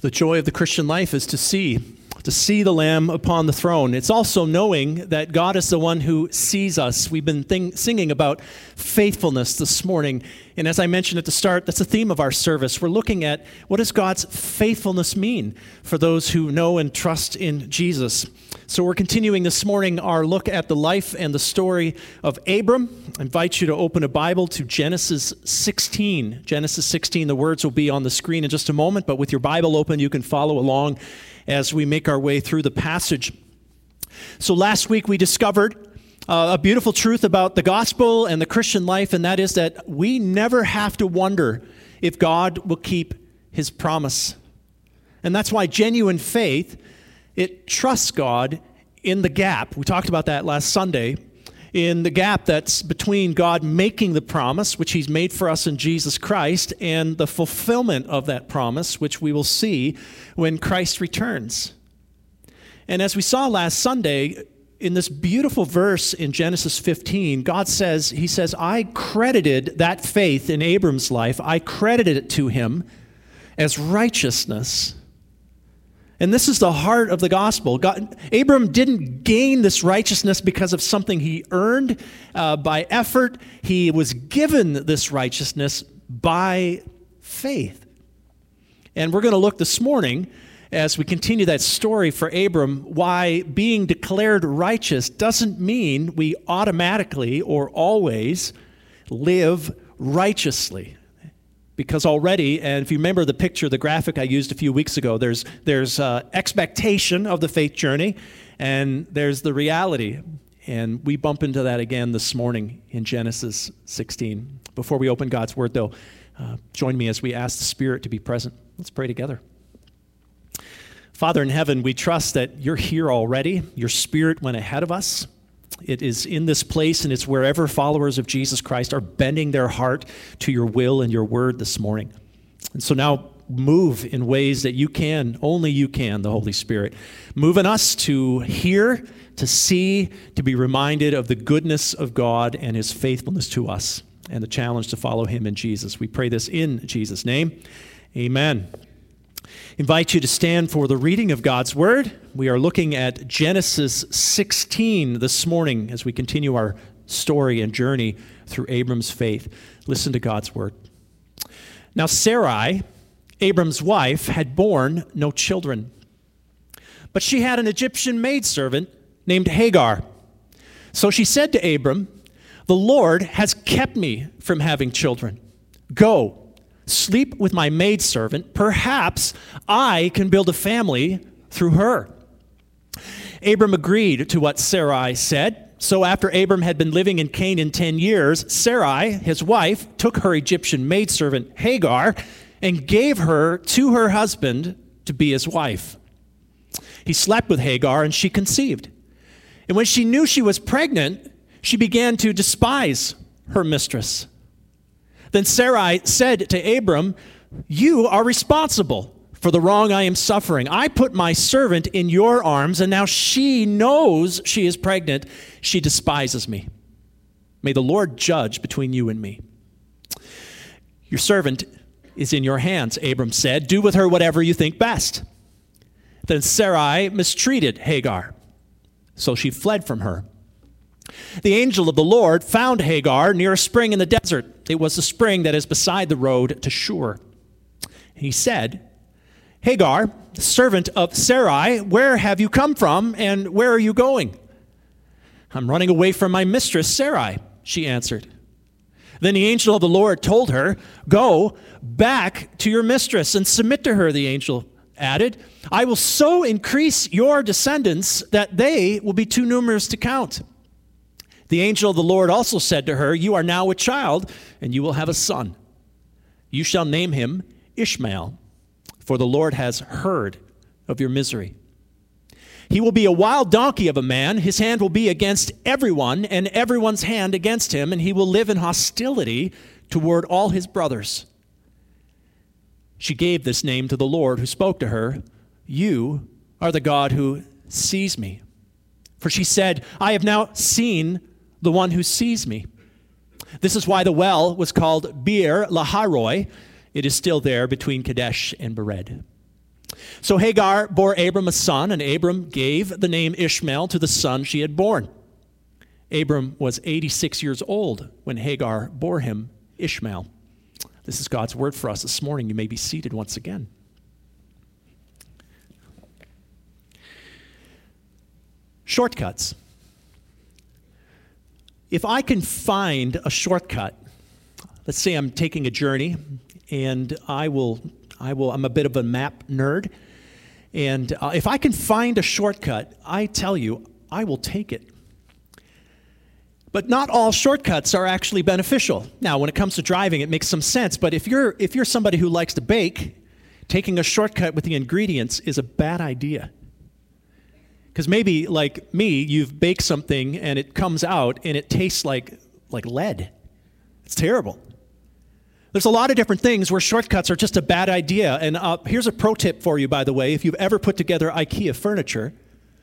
The joy of the Christian life is to see the Lamb upon the throne. It's also knowing that God is the one who sees us. We've been singing about faithfulness this morning. And as I mentioned at the start, that's the theme of our service. We're looking at what does God's faithfulness mean for those who know and trust in Jesus. So we're continuing this morning our look at the life and the story of Abram. I invite you to open a Bible to Genesis 16. Genesis 16, the words will be on the screen in just a moment, but with your Bible open, you can follow along as we make our way through the passage. So last week we discovered a beautiful truth about the gospel and the Christian life, and that is that we never have to wonder if God will keep his promise. And that's why genuine faith, it trusts God in the gap. We talked about that last Sunday. In the gap that's between God making the promise, which he's made for us in Jesus Christ, and the fulfillment of that promise, which we will see when Christ returns. And as we saw last Sunday, in this beautiful verse in Genesis 15, God says, he says, I credited that faith in Abram's life, I credited it to him as righteousness. And this is the heart of the gospel. Abram didn't gain this righteousness because of something he earned by effort. He was given this righteousness by faith. And we're going to look this morning, as we continue that story for Abram, why being declared righteous doesn't mean we automatically or always live righteously. Because already, and if you remember the picture, the graphic I used a few weeks ago, there's expectation of the faith journey, and there's the reality. And we bump into that again this morning in Genesis 16. Before we open God's Word, though, join me as we ask the Spirit to be present. Let's pray together. Father in heaven, we trust that you're here already. Your Spirit went ahead of us. It is in this place, and it's wherever followers of Jesus Christ are bending their heart to your will and your word this morning. And so now move in ways that you can, only you can, the Holy Spirit. Move in us to hear, to see, to be reminded of the goodness of God and his faithfulness to us, and the challenge to follow him in Jesus. We pray this in Jesus' name. Amen. Invite you to stand for the reading of God's Word. We are looking at Genesis 16 this morning as we continue our story and journey through Abram's faith. Listen to God's Word. Now Sarai, Abram's wife, had borne no children, but she had an Egyptian maidservant named Hagar. So she said to Abram, "The Lord has kept me from having children. Go, sleep with my maidservant. Perhaps I can build a family through her." Abram agreed to what Sarai said. So after Abram had been living in Canaan 10 years, Sarai, his wife, took her Egyptian maidservant Hagar and gave her to her husband to be his wife. He slept with Hagar and she conceived. And when she knew she was pregnant, she began to despise her mistress. Then Sarai said to Abram, "You are responsible for the wrong I am suffering. I put my servant in your arms, and now she knows she is pregnant. She despises me. May the Lord judge between you and me." "Your servant is in your hands," Abram said. "Do with her whatever you think best." Then Sarai mistreated Hagar, so she fled from her. The angel of the Lord found Hagar near a spring in the desert. It was the spring that is beside the road to Shur. He said, "Hagar, servant of Sarai, where have you come from and where are you going?" "I'm running away from my mistress Sarai," she answered. Then the angel of the Lord told her, "Go back to your mistress and submit to her," the angel added. "I will so increase your descendants that they will be too numerous to count." The angel of the Lord also said to her, "You are now with child, and you will have a son. You shall name him Ishmael, for the Lord has heard of your misery. He will be a wild donkey of a man. His hand will be against everyone, and everyone's hand against him, and he will live in hostility toward all his brothers." She gave this name to the Lord who spoke to her, "You are the God who sees me." For she said, "I have now seen the one who sees me." This is why the well was called Beer Laharoi. It is still there between Kadesh and Bered. So Hagar bore Abram a son, and Abram gave the name Ishmael to the son she had born. Abram was 86 years old when Hagar bore him Ishmael. This is God's word for us this morning. You may be seated once again. Shortcuts. If I can find a shortcut, let's say I'm taking a journey, and I'm a bit of a map nerd, and if I can find a shortcut, I tell you, I will take it. But not all shortcuts are actually beneficial. Now, when it comes to driving, it makes some sense, but if you're somebody who likes to bake, taking a shortcut with the ingredients is a bad idea. Because maybe, like me, you've baked something and it comes out and it tastes like lead. It's terrible. There's a lot of different things where shortcuts are just a bad idea. And here's a pro tip for you, by the way. If you've ever put together IKEA furniture,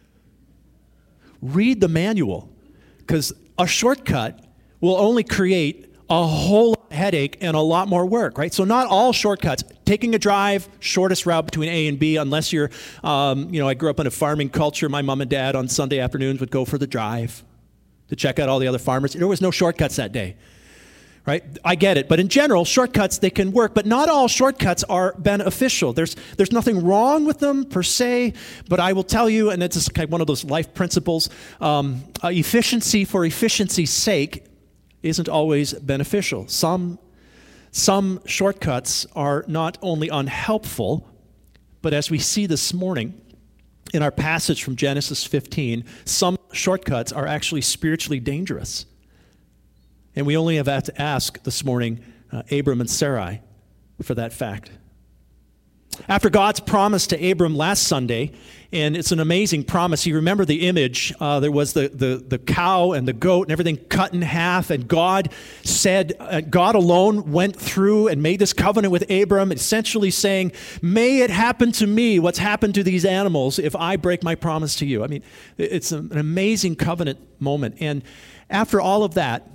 read the manual. Because a shortcut will only create a whole headache and a lot more work, right? So not all shortcuts. Taking a drive, shortest route between A and B, unless you're, I grew up in a farming culture. My mom and dad on Sunday afternoons would go for the drive to check out all the other farmers. There was no shortcuts that day, right? I get it. But in general, shortcuts, they can work. But not all shortcuts are beneficial. There's nothing wrong with them per se, but I will tell you, and it's just kind of one of those life principles, efficiency for efficiency's sake isn't always beneficial. Some shortcuts are not only unhelpful, but as we see this morning in our passage from Genesis 15, some shortcuts are actually spiritually dangerous. And we only have to ask this morning Abram and Sarai for that fact. After God's promise to Abram last Sunday, and it's an amazing promise. You remember the image. There was the cow and the goat and everything cut in half, and God said, God alone went through and made this covenant with Abram, essentially saying, may it happen to me what's happened to these animals if I break my promise to you. I mean, it's an amazing covenant moment. And after all of that,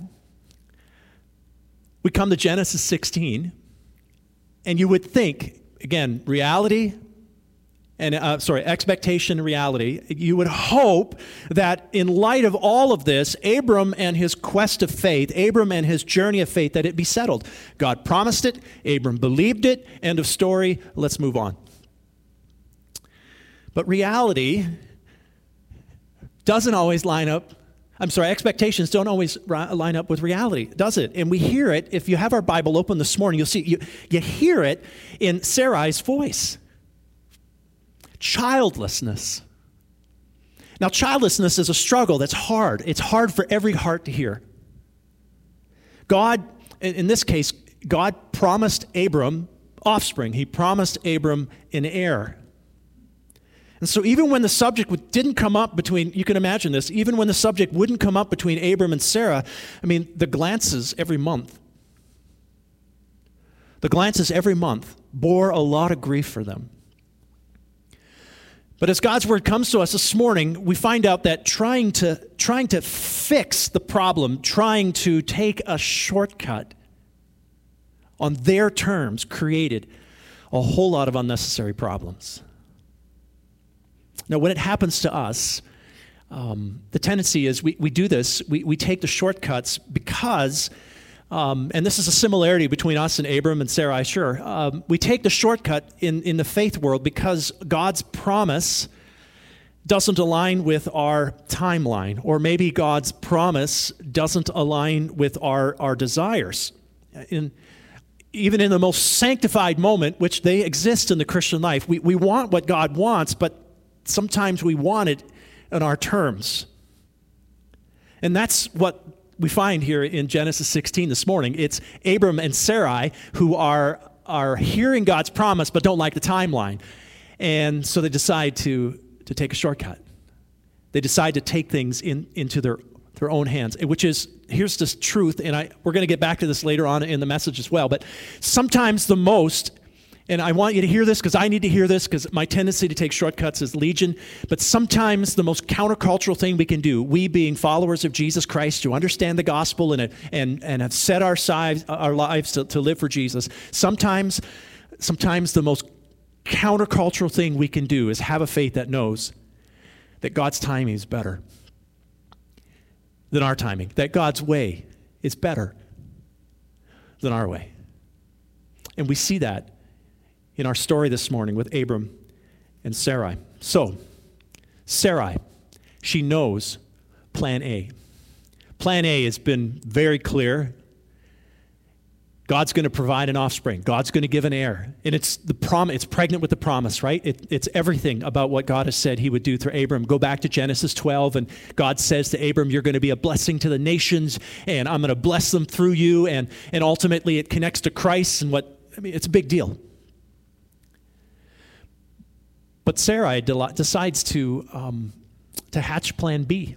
we come to Genesis 16, and you would think, again, expectation and reality. You would hope that in light of all of this, Abram and his quest of faith, Abram and his journey of faith, that it be settled. God promised it. Abram believed it. End of story. Let's move on. But reality doesn't always line up. Expectations don't always line up with reality, does it? And we hear it. If you have our Bible open this morning, you'll see, you hear it in Sarai's voice. Childlessness. Now, childlessness is a struggle that's hard. It's hard for every heart to hear. God, in this case, God promised Abram offspring. He promised Abram an heir. And so even when the subject didn't come up between, you can imagine this, even when the subject wouldn't come up between Abram and Sarah, the glances every month bore a lot of grief for them. But as God's word comes to us this morning, we find out that trying to fix the problem, trying to take a shortcut on their terms created a whole lot of unnecessary problems. Now, when it happens to us, the tendency is we do this, we take the shortcuts because, and this is a similarity between us and Abram and Sarai, sure. We take the shortcut in the faith world because God's promise doesn't align with our timeline, or maybe God's promise doesn't align with our desires. Even in the most sanctified moment, which they exist in the Christian life, we want what God wants, but sometimes we want it on our terms. And that's what we find here in Genesis 16 this morning. It's Abram and Sarai who are hearing God's promise but don't like the timeline. And so they decide to take a shortcut. They decide to take things into their own hands, which is, here's this truth, and we're going to get back to this later on in the message as well, but sometimes the most, and I want you to hear this because I need to hear this because my tendency to take shortcuts is legion. But sometimes the most countercultural thing we can do, we being followers of Jesus Christ who understand the gospel and have set our lives to live for Jesus, sometimes the most countercultural thing we can do is have a faith that knows that God's timing is better than our timing, that God's way is better than our way. And we see that in our story this morning with Abram and Sarai. So, Sarai, she knows plan A. Plan A has been very clear. God's going to provide an offspring. God's going to give an heir. And it's the promise. It's pregnant with the promise, right? It's everything about what God has said he would do through Abram. Go back to Genesis 12, and God says to Abram, you're going to be a blessing to the nations, and I'm going to bless them through you. And ultimately, it connects to Christ, and it's a big deal. But Sarai decides to hatch plan B.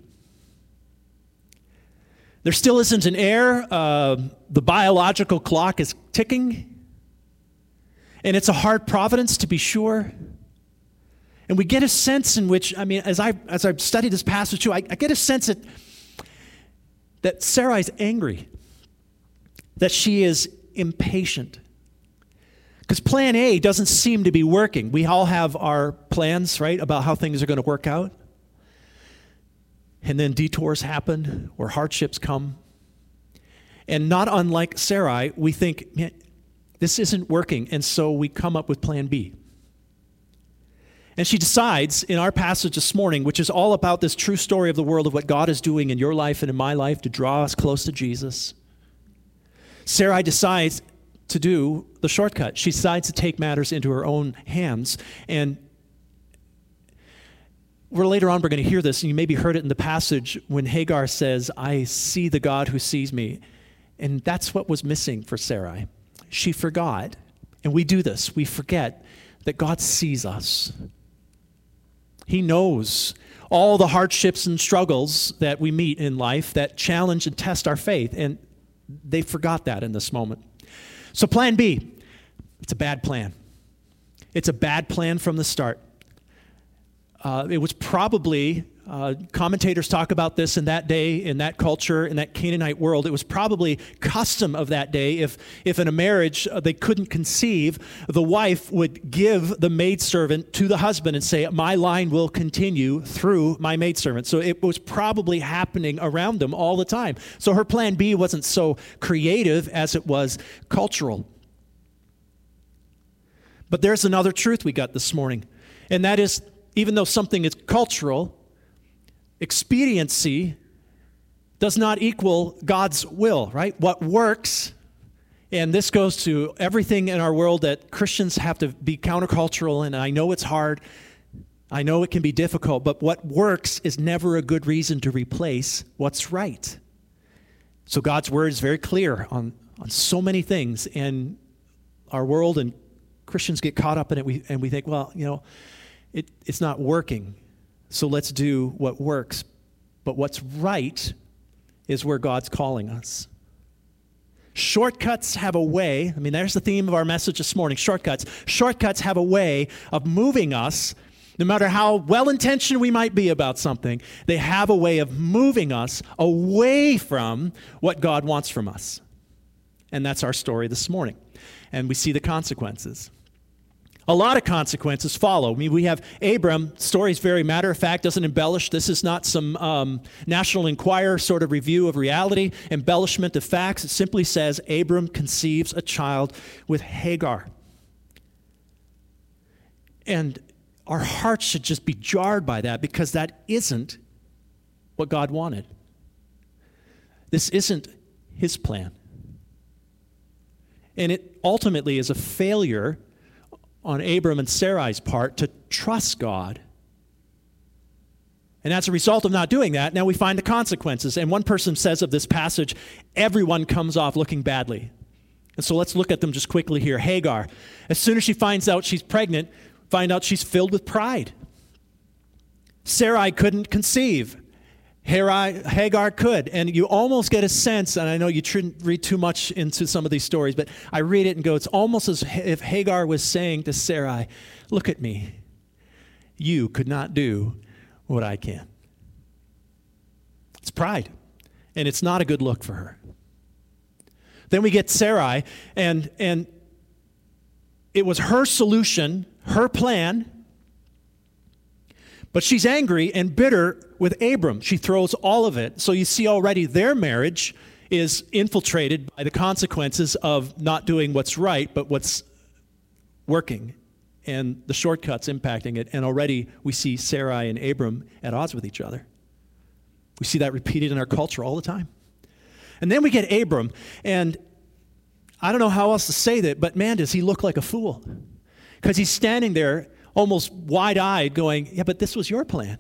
There still isn't an heir. The biological clock is ticking. And it's a hard providence, to be sure. And we get a sense in which, as I've studied this passage too, I get a sense that Sarai's angry, that she is impatient. Because plan A doesn't seem to be working. We all have our plans, right, about how things are going to work out. And then detours happen or hardships come. And not unlike Sarai, we think, man, this isn't working. And so we come up with plan B. And she decides in our passage this morning, which is all about this true story of the world, of what God is doing in your life and in my life to draw us close to Jesus. Sarai decides to do the shortcut. She decides to take matters into her own hands. And later on, we're going to hear this, and you maybe heard it in the passage when Hagar says, I see the God who sees me. And that's what was missing for Sarai. She forgot, and we do this, we forget that God sees us. He knows all the hardships and struggles that we meet in life that challenge and test our faith, and they forgot that in this moment. So plan B, it's a bad plan. It's a bad plan from the start. It was probably, commentators talk about this in that day, in that culture, in that Canaanite world. It was probably custom of that day if in a marriage they couldn't conceive, the wife would give the maidservant to the husband and say, my line will continue through my maidservant. So it was probably happening around them all the time. So her plan B wasn't so creative as it was cultural. But there's another truth we got this morning, and that is, even though something is cultural, expediency does not equal God's will, right? What works, and this goes to everything in our world that Christians have to be countercultural, and I know it's hard, I know it can be difficult, but what works is never a good reason to replace what's right. So God's word is very clear on so many things in our world, and Christians get caught up in it, and we think, well, it's not working, so let's do what works. But what's right is where God's calling us. Shortcuts have a way, there's the theme of our message this morning, shortcuts. Shortcuts have a way of moving us, no matter how well-intentioned we might be about something, they have a way of moving us away from what God wants from us. And that's our story this morning. And we see the consequences. A lot of consequences follow. We have Abram, story's very matter of fact, doesn't embellish. This is not some National Enquirer sort of review of reality, embellishment of facts. It simply says Abram conceives a child with Hagar. And our hearts should just be jarred by that, because that isn't what God wanted. This isn't his plan. And it ultimately is a failure on Abram and Sarai's part to trust God. And as a result of not doing that, now we find the consequences. And one person says of this passage, everyone comes off looking badly. And so let's look at them just quickly here. Hagar, as soon as she finds out she's pregnant, find out she's filled with pride. Sarai couldn't conceive. Hagar could. And you almost get a sense, and I know you shouldn't read too much into some of these stories, but I read it and go, it's almost as if Hagar was saying to Sarai, look at me. You could not do what I can. It's pride, and it's not a good look for her. Then we get Sarai, and it was her solution, her plan, but she's angry and bitter with Abram. She throws all of it. So you see already their marriage is infiltrated by the consequences of not doing what's right, but what's working, and the shortcuts impacting it. And already we see Sarai and Abram at odds with each other. We see that repeated in our culture all the time. And then we get Abram, and I don't know how else to say that, but man, does he look like a fool. Because he's standing there almost wide-eyed going, yeah, but this was your plan.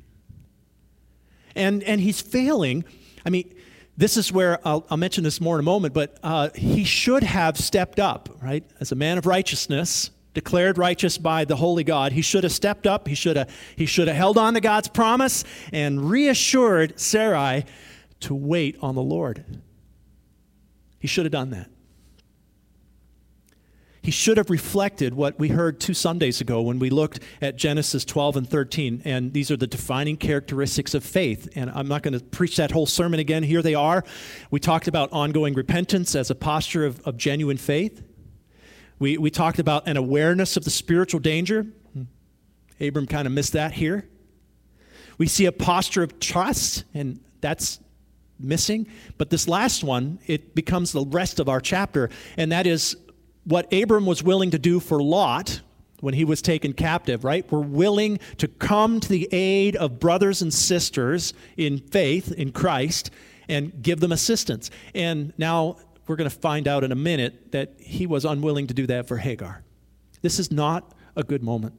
And he's failing. I mean, this is where, I'll mention this more in a moment, but he should have stepped up, right? As a man of righteousness, declared righteous by the holy God, he should have stepped up. He should have held on to God's promise and reassured Sarai to wait on the Lord. He should have done that. He should have reflected what we heard 2 Sundays ago when we looked at Genesis 12 and 13, and these are the defining characteristics of faith. And I'm not going to preach that whole sermon again. Here they are. We talked about ongoing repentance as a posture of genuine faith. We talked about an awareness of the spiritual danger. Abram kind of missed that here. We see a posture of trust, and that's missing. But this last one, it becomes the rest of our chapter, and that is what Abram was willing to do for Lot when he was taken captive, right? We're willing to come to the aid of brothers and sisters in faith in Christ and give them assistance. And now we're going to find out in a minute that he was unwilling to do that for Hagar. This is not a good moment.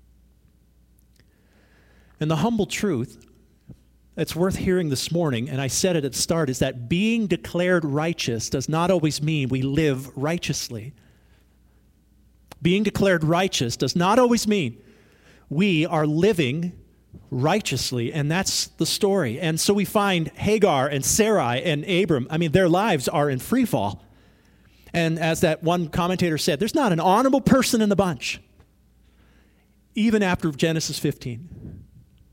And the humble truth that's worth hearing this morning, and I said it at the start, is that being declared righteous does not always mean we live righteously. Being declared righteous does not always mean we are living righteously, and that's the story. And so we find Hagar and Sarai and Abram, I mean, their lives are in free fall. And as that one commentator said, there's not an honorable person in the bunch, even after Genesis 15.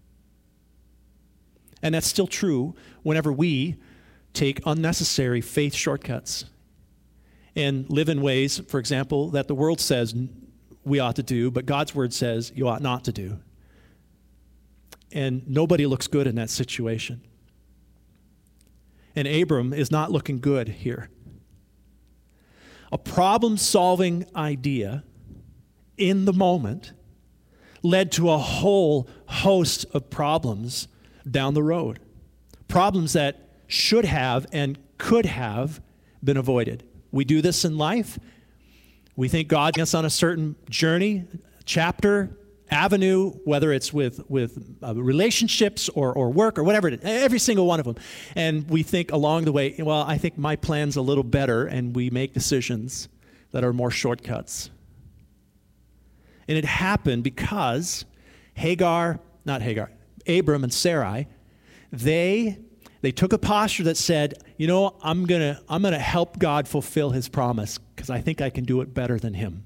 And that's still true whenever we take unnecessary faith shortcuts and live in ways, for example, that the world says we ought to do, but God's word says you ought not to do. And nobody looks good in that situation. And Abram is not looking good here. A problem-solving idea in the moment led to a whole host of problems down the road. Problems that should have and could have been avoided. We do this in life. We think God gets us on a certain journey, chapter, avenue, whether it's with relationships or work or whatever it is, every single one of them. And we think along the way, well, I think my plan's a little better, and we make decisions that are more shortcuts. And it happened because Abram and Sarai, they took a posture that said, you know, I'm gonna help God fulfill his promise because I think I can do it better than him.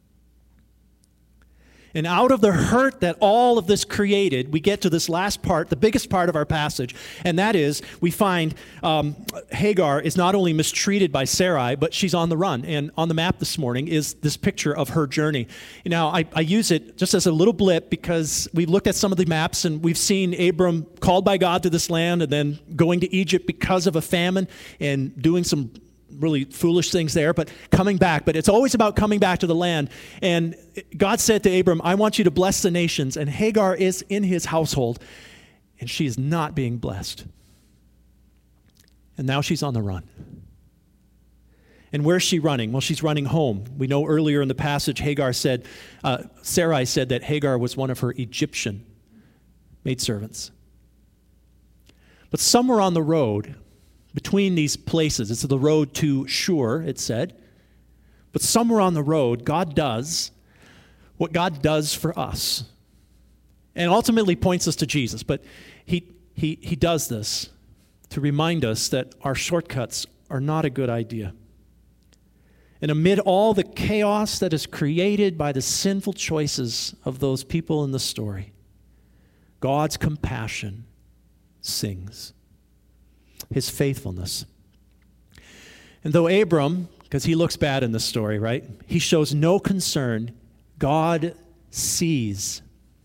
And out of the hurt that all of this created, we get to this last part, the biggest part of our passage, and that is we find Hagar is not only mistreated by Sarai, but she's on the run. And on the map this morning is this picture of her journey. Now, I use it just as a little blip because we looked at some of the maps and we've seen Abram called by God to this land and then going to Egypt because of a famine and doing some really foolish things there, but coming back. But it's always about coming back to the land. And God said to Abram, I want you to bless the nations. And Hagar is in his household, and she is not being blessed. And now she's on the run. And where's she running? Well, she's running home. We know earlier in the passage, Sarai said that Hagar was one of her Egyptian maidservants. But somewhere on the road, between these places, it's the road to Shur, it said. But somewhere on the road, God does what God does for us. And ultimately points us to Jesus. But he does this to remind us that our shortcuts are not a good idea. And amid all the chaos that is created by the sinful choices of those people in the story, God's compassion sings. His faithfulness. And though Abram, because he looks bad in this story, right? He shows no concern. God sees.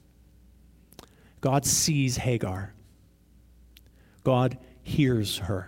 God sees Hagar. God hears her.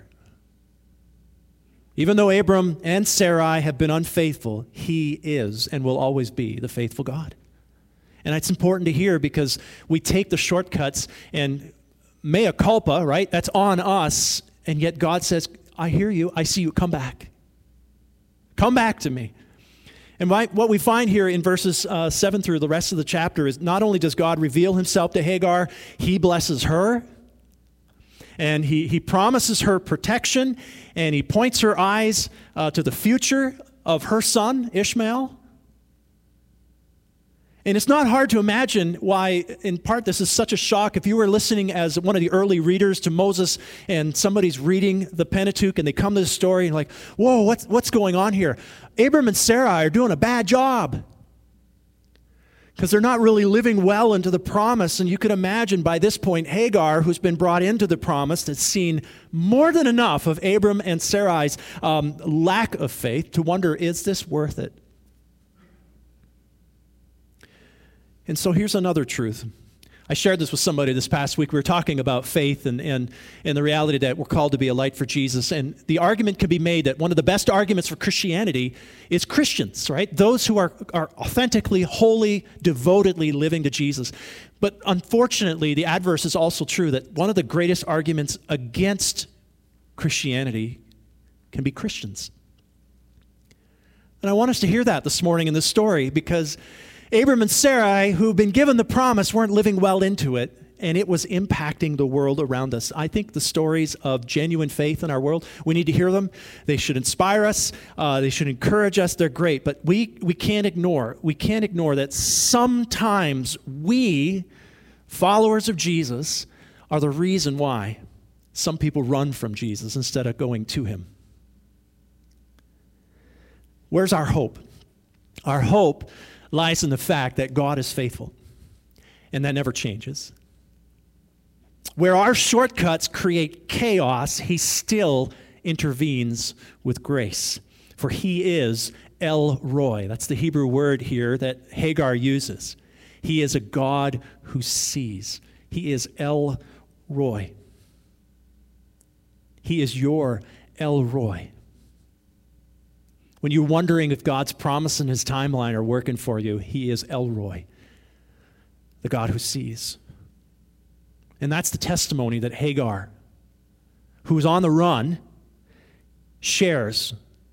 Even though Abram and Sarai have been unfaithful, he is and will always be the faithful God. And it's important to hear because we take the shortcuts and mea culpa, right? That's on us. And yet God says, I hear you. I see you. Come back. Come back to me. And what we find here in verses 7 through the rest of the chapter is not only does God reveal himself to Hagar, he blesses her. And he promises her protection, and he points her eyes to the future of her son, Ishmael. And it's not hard to imagine why, in part, this is such a shock. If you were listening as one of the early readers to Moses and somebody's reading the Pentateuch and they come to the story and like, whoa, what's going on here? Abram and Sarai are doing a bad job because they're not really living well into the promise. And you could imagine by this point, Hagar, who's been brought into the promise, has seen more than enough of Abram and Sarai's lack of faith to wonder, is this worth it? And so here's another truth. I shared this with somebody this past week. We were talking about faith and the reality that we're called to be a light for Jesus. And the argument can be made that one of the best arguments for Christianity is Christians, right? Those who are authentically, wholly, devotedly living to Jesus. But unfortunately, the adverse is also true, that one of the greatest arguments against Christianity can be Christians. And I want us to hear that this morning in this story because Abram and Sarai, who've been given the promise, weren't living well into it, and it was impacting the world around us. I think the stories of genuine faith in our world, we need to hear them. They should inspire us. They should encourage us. They're great, but we can't ignore that sometimes we, followers of Jesus, are the reason why some people run from Jesus instead of going to him. Where's our hope? Our hope lies in the fact that God is faithful, and that never changes. Where our shortcuts create chaos, he still intervenes with grace, for he is El Roi. That's the Hebrew word here that Hagar uses. He is a God who sees. He is El Roi. He is your El Roi. When you're wondering if God's promise and his timeline are working for you, he is El Roi, the God who sees. And that's the testimony that Hagar, who's on the run, shares.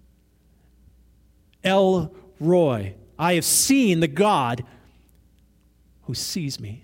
El Roi, I have seen the God who sees me.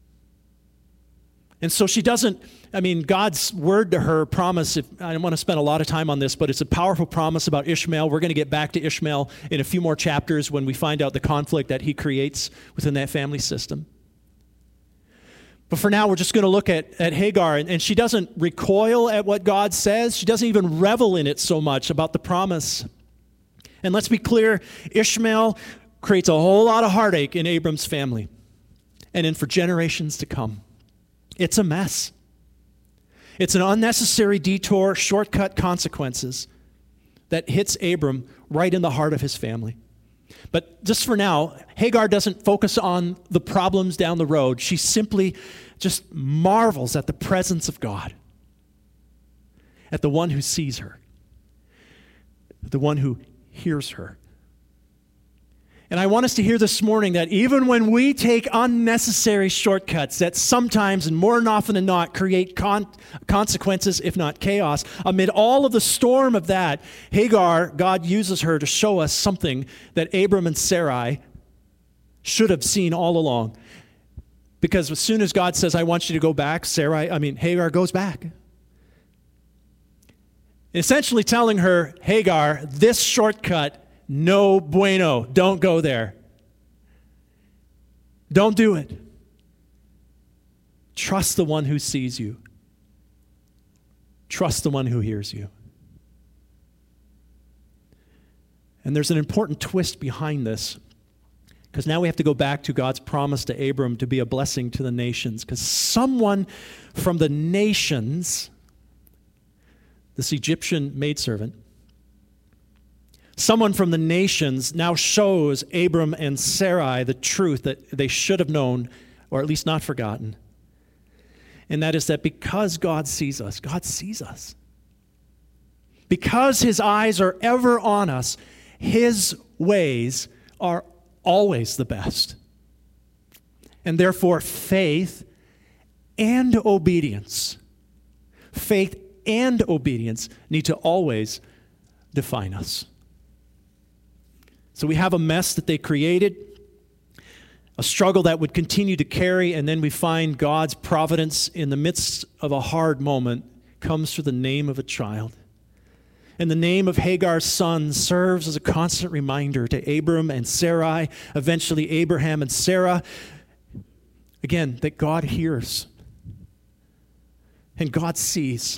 And so she doesn't, God's word to her promise, I don't want to spend a lot of time on this, but it's a powerful promise about Ishmael. We're going to get back to Ishmael in a few more chapters when we find out the conflict that he creates within that family system. But for now, we're just going to look at Hagar, and she doesn't recoil at what God says. She doesn't even revel in it so much about the promise. And let's be clear, Ishmael creates a whole lot of heartache in Abram's family, and then for generations to come. It's a mess. It's an unnecessary detour, shortcut consequences that hits Abram right in the heart of his family. But just for now, Hagar doesn't focus on the problems down the road. She simply just marvels at the presence of God, at the one who sees her, the one who hears her. And I want us to hear this morning that even when we take unnecessary shortcuts that sometimes and more often than not create consequences, if not chaos, amid all of the storm of that, Hagar, God uses her to show us something that Abram and Sarai should have seen all along. Because as soon as God says, I want you to go back, Hagar goes back. Essentially telling her, Hagar, this shortcut, no bueno. Don't go there. Don't do it. Trust the one who sees you. Trust the one who hears you. And there's an important twist behind this, because now we have to go back to God's promise to Abram to be a blessing to the nations, because someone from the nations, this Egyptian maidservant, Someone from the nations now shows Abram and Sarai the truth that they should have known, or at least not forgotten. And that is that because God sees us, God sees us. Because his eyes are ever on us, his ways are always the best. And therefore, faith and obedience need to always define us. So we have a mess that they created, a struggle that would continue to carry, and then we find God's providence in the midst of a hard moment comes through the name of a child. And the name of Hagar's son serves as a constant reminder to Abram and Sarai, eventually Abraham and Sarah, again, that God hears and God sees.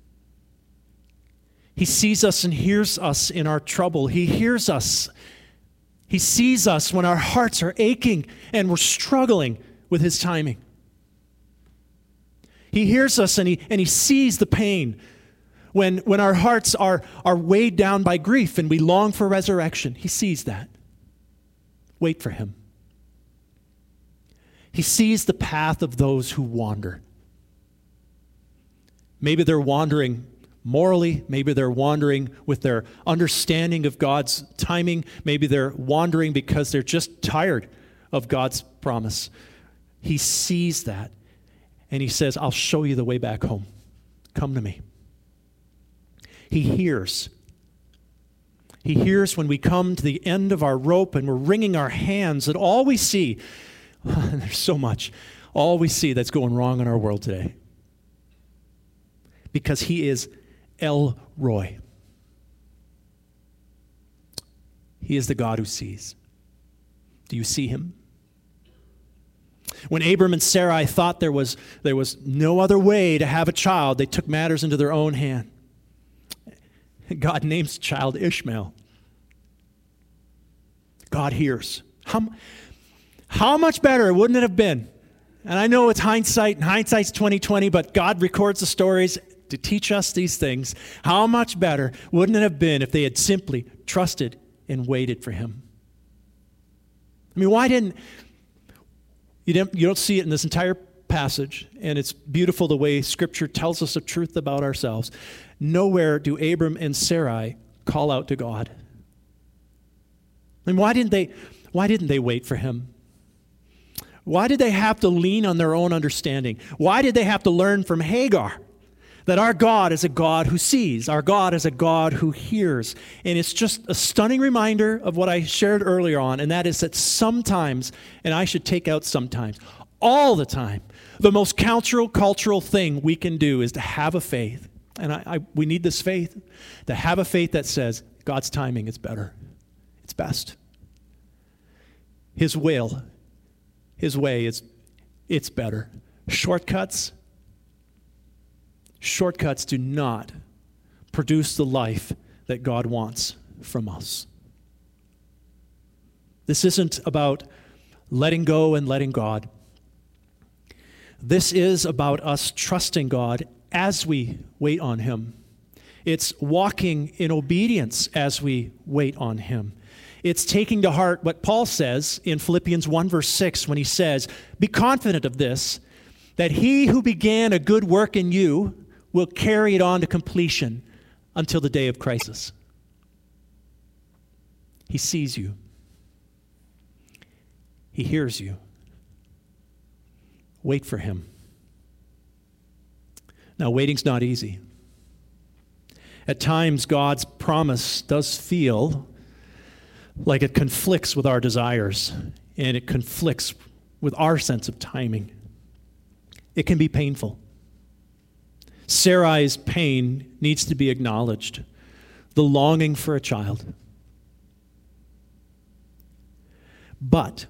He sees us and hears us in our trouble. He hears us. He sees us when our hearts are aching and we're struggling with his timing. He hears us and he sees the pain when our hearts are weighed down by grief and we long for resurrection. He sees that. Wait for him. He sees the path of those who wander. Maybe they're wandering morally, maybe they're wandering with their understanding of God's timing, maybe they're wandering because they're just tired of God's promise. He sees that, and he says, I'll show you the way back home. Come to me. He hears. He hears when we come to the end of our rope and we're wringing our hands, and all we see, and there's so much, all we see that's going wrong in our world today. Because he is El Roy. He is the God who sees. Do you see him? When Abram and Sarai thought there was no other way to have a child, they took matters into their own hand. God names the child Ishmael. God hears. How much better wouldn't it have been? And I know it's hindsight, and hindsight's 20/20, but God records the stories to teach us these things. How much better wouldn't it have been if they had simply trusted and waited for him? I mean, why didn't you don't see it in this entire passage, and it's beautiful the way Scripture tells us the truth about ourselves. Nowhere do Abram and Sarai call out to God. I mean, why didn't they wait for him? Why did they have to lean on their own understanding? Why did they have to learn from Hagar that our God is a God who sees, our God is a God who hears? And it's just a stunning reminder of what I shared earlier on, and that is that sometimes, and I should take out sometimes, all the time, the most cultural thing we can do is to have a faith. And we need this faith, to have a faith that says God's timing is better. It's best. His way is, it's better. Shortcuts do not produce the life that God wants from us. This isn't about letting go and letting God. This is about us trusting God as we wait on him. It's walking in obedience as we wait on him. It's taking to heart what Paul says in Philippians 1 verse 6 when he says, "Be confident of this, that he who began a good work in you will carry it on to completion until the day of crisis." He sees you. He hears you. Wait for him. Now, waiting's not easy. At times, God's promise does feel like it conflicts with our desires, and it conflicts with our sense of timing. It can be painful. Sarai's pain needs to be acknowledged, the longing for a child. But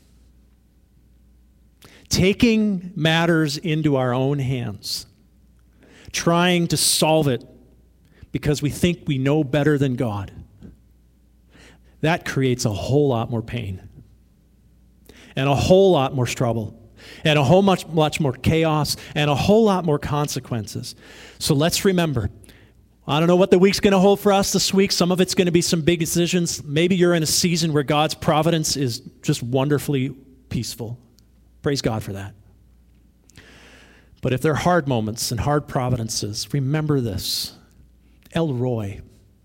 taking matters into our own hands, trying to solve it because we think we know better than God, that creates a whole lot more pain and a whole lot more trouble and a whole much more chaos and a whole lot more consequences. So let's remember, I don't know what the week's going to hold for us this week. Some of it's going to be some big decisions. Maybe you're in a season where God's providence is just wonderfully peaceful. Praise God for that. But if there are hard moments and hard providences, remember this. El Roi.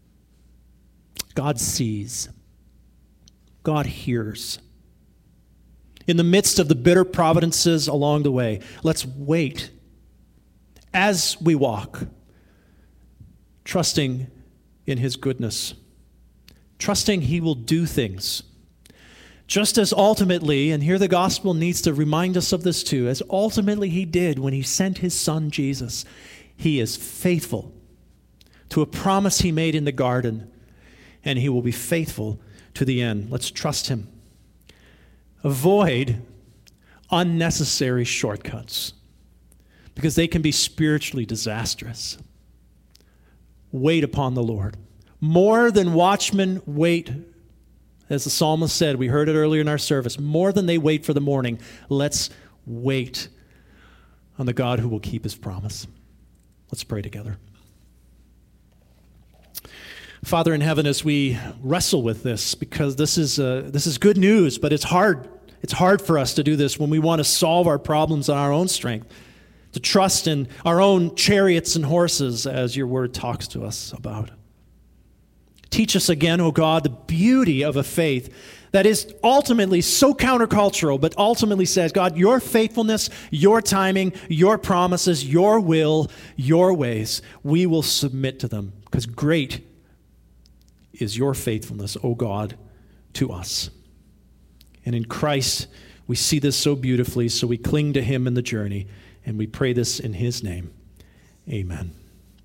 God sees. God hears. In the midst of the bitter providences along the way, let's wait as we walk, trusting in his goodness, trusting he will do things. Just as ultimately, and here the gospel needs to remind us of this too, as ultimately he did when he sent his son Jesus, he is faithful to a promise he made in the garden, and he will be faithful to the end. Let's trust him. Avoid unnecessary shortcuts because they can be spiritually disastrous. Wait upon the Lord. More than watchmen wait, as the psalmist said, we heard it earlier in our service, more than they wait for the morning, let's wait on the God who will keep his promise. Let's pray together. Father in heaven, as we wrestle with this, because this is good news, but it's hard. It's hard for us to do this when we want to solve our problems on our own strength, to trust in our own chariots and horses, as your word talks to us about. Teach us again, O God, the beauty of a faith that is ultimately so countercultural, but ultimately says, God, your faithfulness, your timing, your promises, your will, your ways, we will submit to them, because great is your faithfulness, O God, to us. And in Christ, we see this so beautifully, so we cling to him in the journey, and we pray this in his name. Amen.